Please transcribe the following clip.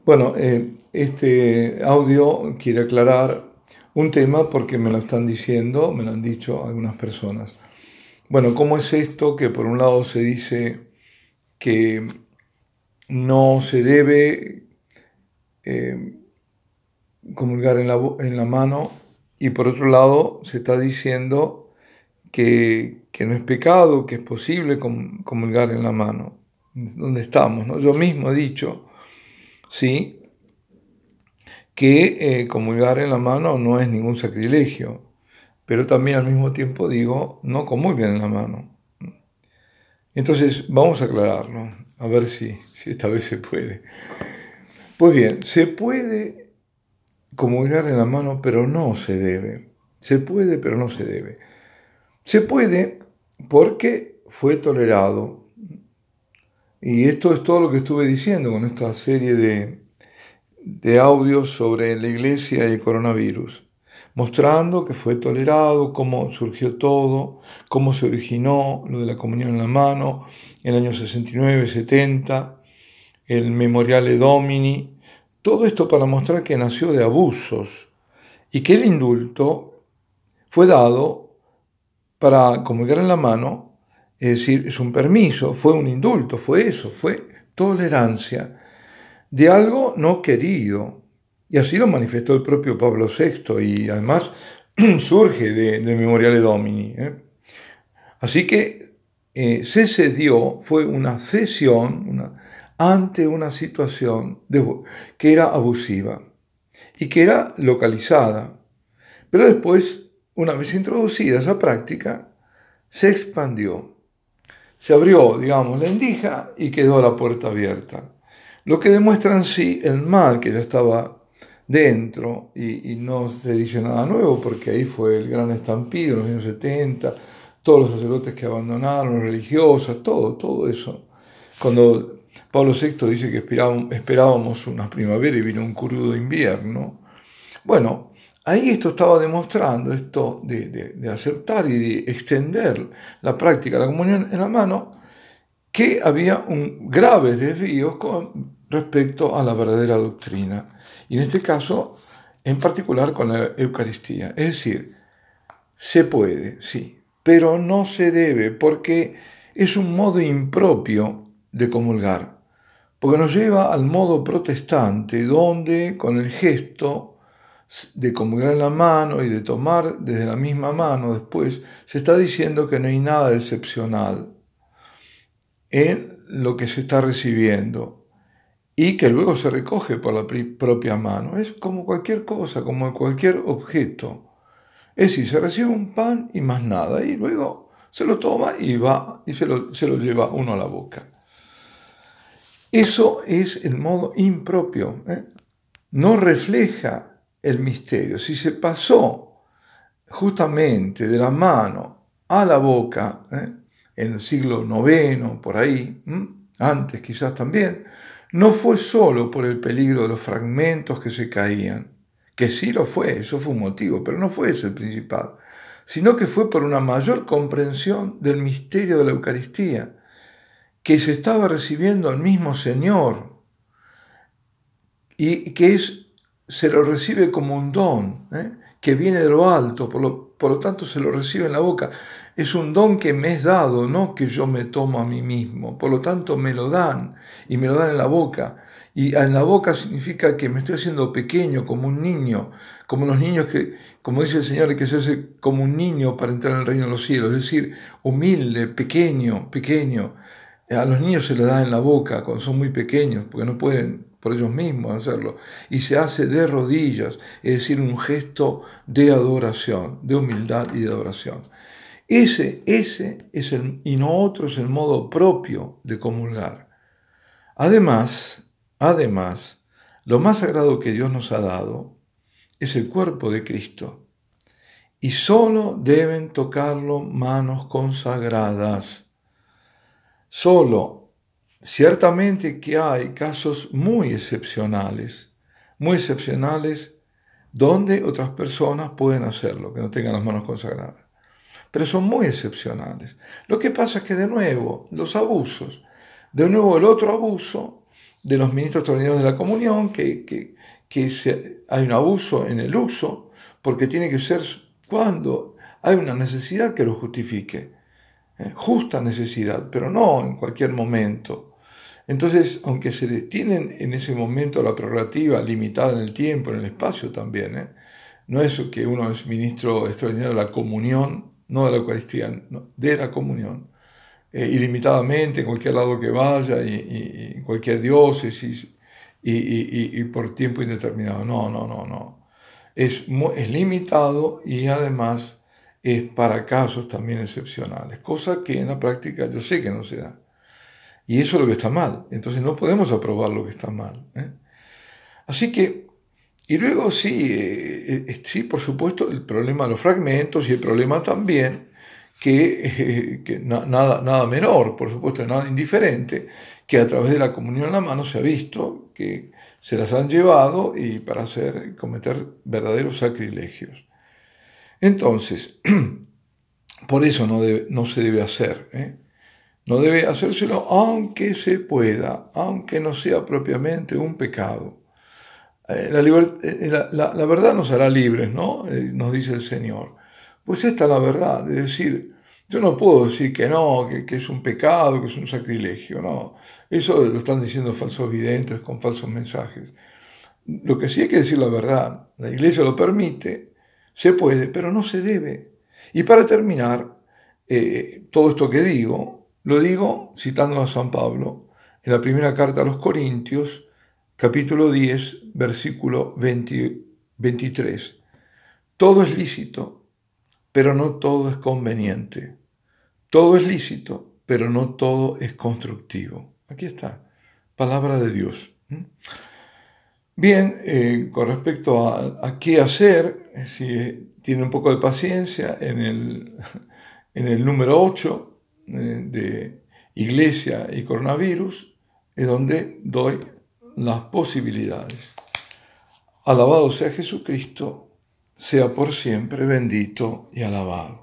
Bueno, este audio quiere aclarar un tema porque me lo están diciendo, me lo han dicho algunas personas. Bueno, ¿cómo es esto que por un lado se dice que no se debe eh, comulgar en la mano y por otro lado se está diciendo que no es pecado, que es posible comulgar en la mano? ¿Dónde estamos, no? Yo mismo he dicho, sí, que comulgar en la mano no es ningún sacrilegio, pero también al mismo tiempo digo, no comulguen en la mano. Entonces, vamos a aclararlo, a ver si esta vez se puede. Pues bien, se puede comulgar en la mano, pero no se debe. Se puede, pero no se debe. Se puede porque fue tolerado. Y esto es todo lo que estuve diciendo con esta serie de audios sobre la iglesia y el coronavirus, mostrando que fue tolerado, cómo surgió todo, cómo se originó lo de la comunión en la mano en el año 69, 70, el Memoriale Domini, todo esto para mostrar que nació de abusos y que el indulto fue dado para comulgar en la mano, es decir, es un permiso, fue un indulto, fue eso, fue tolerancia de algo no querido. Y así lo manifestó el propio Pablo VI y además surge de Memoriale Domini. Así que se cedió, fue una cesión ante una situación que era abusiva y que era localizada. Pero después, una vez introducida esa práctica, se expandió. Se abrió, digamos, la endija y quedó la puerta abierta. Lo que demuestra en sí el mal que ya estaba dentro y no se dice nada nuevo porque ahí fue el gran estampido en los años 70, todos los sacerdotes que abandonaron, religiosas, todo eso. Cuando Pablo VI dice que esperábamos una primavera y vino un crudo invierno, bueno, ahí esto estaba demostrando, esto de aceptar y de extender la práctica de la comunión en la mano, que había graves desvíos con respecto a la verdadera doctrina. Y en este caso, en particular con la Eucaristía. Es decir, se puede, sí, pero no se debe porque es un modo impropio de comulgar. Porque nos lleva al modo protestante, donde con el gesto de comulgar en la mano y de tomar desde la misma mano después, se está diciendo que no hay nada de excepcional en lo que se está recibiendo y que luego se recoge por la propia mano. Es como cualquier cosa, como cualquier objeto. Es decir, se recibe un pan y más nada, y luego se lo toma y va y se lo lleva uno a la boca. Eso es el modo impropio, no refleja el misterio. Si se pasó justamente de la mano a la boca, en el siglo IX, por ahí, antes quizás también, no fue solo por el peligro de los fragmentos que se caían, que sí lo fue, eso fue un motivo, pero no fue ese el principal, sino que fue por una mayor comprensión del misterio de la Eucaristía, que se estaba recibiendo al mismo Señor y que se lo recibe como un don, que viene de lo alto, por lo tanto se lo recibe en la boca. Es un don que me es dado, no que yo me tomo a mí mismo. Por lo tanto me lo dan y me lo dan en la boca. Y en la boca significa que me estoy haciendo pequeño, como un niño, como los niños que, como dice el Señor, hay que hacerse como un niño para entrar en el reino de los cielos, es decir, humilde, pequeño, pequeño. A los niños se les da en la boca cuando son muy pequeños, porque no pueden por ellos mismos hacerlo, y se hace de rodillas, es decir, un gesto de adoración, de humildad y de adoración. Ese es y no otro es el modo propio de comulgar. Además, lo más sagrado que Dios nos ha dado es el cuerpo de Cristo, y solo deben tocarlo manos consagradas. Solo, ciertamente que hay casos muy excepcionales, donde otras personas pueden hacerlo, que no tengan las manos consagradas. Pero son muy excepcionales. Lo que pasa es que de nuevo, los abusos, de nuevo el otro abuso, de los ministros extraordinarios de la comunión, que hay un abuso en el uso, porque tiene que ser cuando hay una necesidad que lo justifique, justa necesidad, pero no en cualquier momento. Entonces, aunque se les tienen en ese momento la prerrogativa limitada en el tiempo, en el espacio también, no es que uno es ministro extraordinario de la comunión, no de la Eucaristía, no, de la comunión, ilimitadamente, en cualquier lado que vaya, y en cualquier diócesis, y por tiempo indeterminado. No. Es limitado y además es para casos también excepcionales, cosa que en la práctica yo sé que no se da. Y eso es lo que está mal. Entonces no podemos aprobar lo que está mal. Así que, y luego sí, por supuesto, el problema de los fragmentos y el problema también que nada menor, por supuesto, nada indiferente, que a través de la comunión en la mano se ha visto que se las han llevado y para cometer verdaderos sacrilegios. Entonces, por eso no se debe hacer, No debe hacérselo aunque se pueda, aunque no sea propiamente un pecado. La verdad nos hará libres, ¿no? Nos dice el Señor. Pues esta es la verdad, es decir, yo no puedo decir que no, que es un pecado, que es un sacrilegio, no. Eso lo están diciendo falsos videntes con falsos mensajes. Lo que sí hay que decir la verdad, la Iglesia lo permite, se puede, pero no se debe. Y para terminar, todo esto que digo, lo digo citando a San Pablo en la primera carta a los Corintios, capítulo 10, versículo 23. Todo es lícito, pero no todo es conveniente. Todo es lícito, pero no todo es constructivo. Aquí está, palabra de Dios. Bien, con respecto a qué hacer, si tiene un poco de paciencia, en el número 8 de Iglesia y Coronavirus, es donde doy las posibilidades. Alabado sea Jesucristo, sea por siempre bendito y alabado.